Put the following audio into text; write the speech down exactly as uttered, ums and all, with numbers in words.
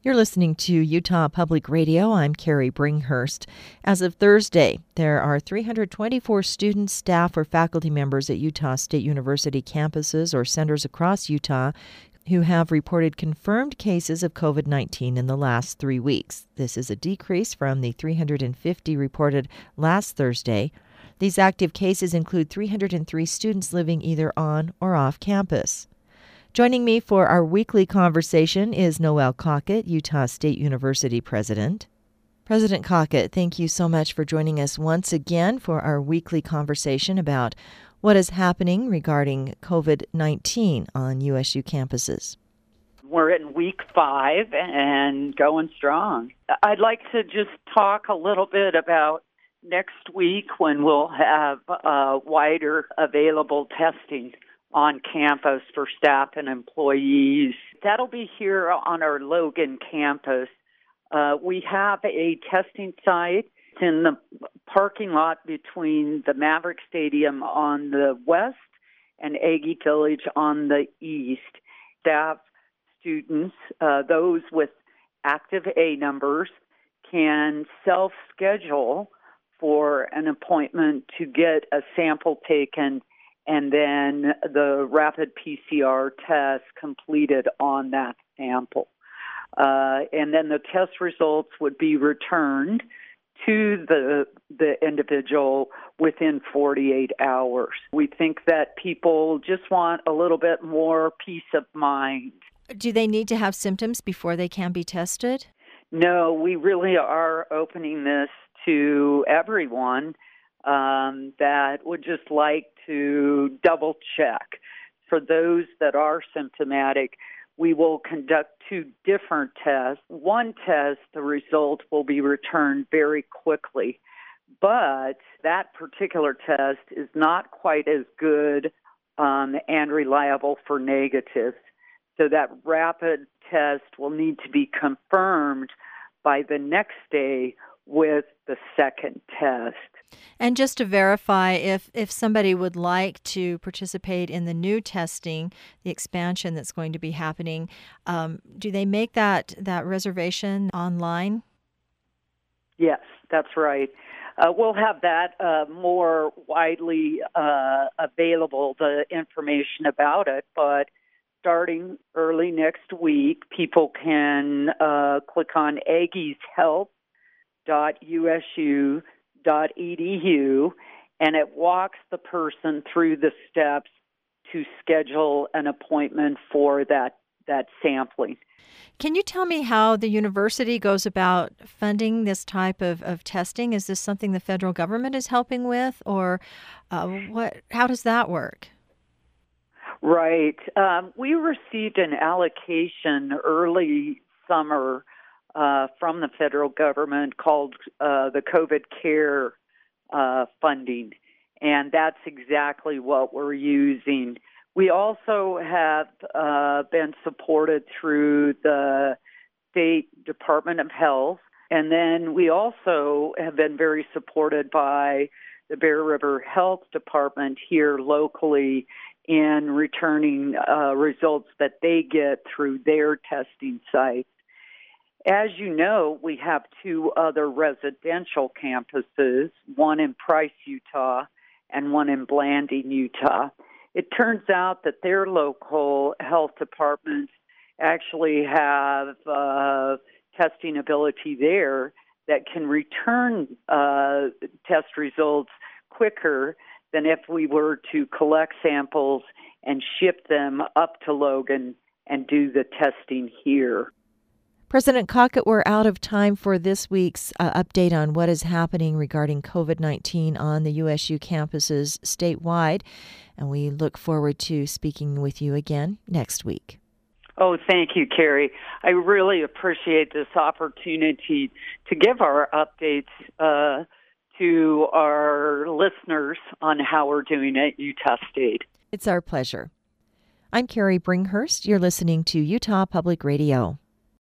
You're listening to Utah Public Radio. I'm Carrie Bringhurst. As of Thursday, there are three hundred twenty-four students, staff, or faculty members at Utah State University campuses or centers across Utah who have reported confirmed cases of COVID nineteen in the last three weeks. This is a decrease from the three hundred fifty reported last Thursday. These active cases include three hundred three students living either on or off campus. Joining me for our weekly conversation is Noelle Cockett, Utah State University president. President Cockett, thank you so much for joining us once again for our weekly conversation about what is happening regarding COVID nineteen on U S U campuses. We're in week five and going strong. I'd like to just talk a little bit about next week when we'll have uh, wider available testing on campus for staff and employees. That'll be here on our Logan campus. Uh, we have a testing site. It's in the parking lot between the Maverick Stadium on the west and Aggie Village on the east. Staff, students, uh, those with active A numbers can self-schedule for an appointment to get a sample taken and then the rapid P C R test completed on that sample. Uh, and then the test results would be returned to the the individual within forty-eight hours. We think that people just want a little bit more peace of mind. Do they need to have symptoms before they can be tested? No, we really are opening this to everyone um, that would just like to double check. For those that are symptomatic, we will conduct two different tests. One test, the result will be returned very quickly, but that particular test is not quite as good um, and reliable for negatives. So that rapid test will need to be confirmed by the next day with the second test. And just to verify, if, if somebody would like to participate in the new testing, the expansion that's going to be happening, um, do they make that, that reservation online? Yes, that's right. Uh, we'll have that uh, more widely uh, available, the information about it, but starting early next week, people can uh, click on Aggie's Health dot U S U dot E D U, and it walks the person through the steps to schedule an appointment for that, that sampling. Can you tell me how the university goes about funding this type of, of testing? Is this something the federal government is helping with, or uh, what? How does that work? Right. Um, we received an allocation early summer Uh, from the federal government called uh, the COVID Care uh, funding, and that's exactly what we're using. We also have uh, been supported through the State Department of Health, and then we also have been very supported by the Bear River Health Department here locally in returning uh, results that they get through their testing sites. As you know, we have two other residential campuses, one in Price, Utah, and one in Blanding, Utah. It turns out that their local health departments actually have uh, testing ability there that can return uh, test results quicker than if we were to collect samples and ship them up to Logan and do the testing here. President Cockett, we're out of time for this week's uh, update on what is happening regarding COVID nineteen on the U S U campuses statewide, and we look forward to speaking with you again next week. Oh, thank you, Carrie. I really appreciate this opportunity to give our updates uh, to our listeners on how we're doing at Utah State. It's our pleasure. I'm Carrie Bringhurst. You're listening to Utah Public Radio.